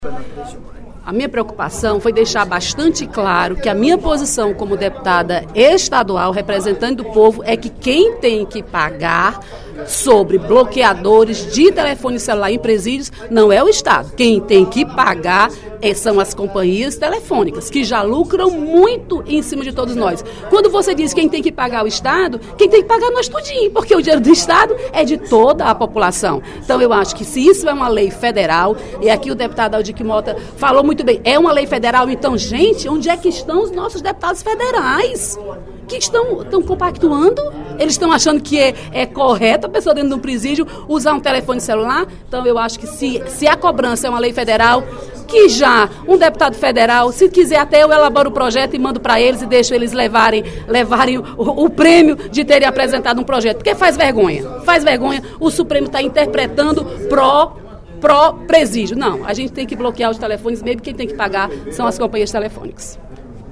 A minha preocupação foi deixar bastante claro que a minha posição como deputada estadual, representante do povo, é que quem tem que pagar sobre bloqueadores de telefone celular em presídios não é o Estado. Quem tem que pagar são as companhias telefônicas, que já lucram muito em cima de todos nós. Quando você diz quem tem que pagar o Estado, quem tem que pagar nós tudinho, porque o dinheiro do Estado é de toda a população. Então eu acho que se isso é uma lei federal, e aqui o deputado Aldir Mota falou muito bem, é uma lei federal, então, gente, onde é que estão os nossos deputados federais? Que estão compactuando? Eles estão achando que é correto a pessoa dentro de um presídio usar um telefone celular? Então eu acho que se a cobrança é uma lei federal, que já um deputado federal, se quiser até eu elaboro o projeto e mando para eles e deixo eles levarem o prêmio de terem apresentado um projeto. Porque faz vergonha, o Supremo está interpretando pró-presídio. Não, a gente tem que bloquear os telefones, mesmo quem tem que pagar são as companhias telefônicas.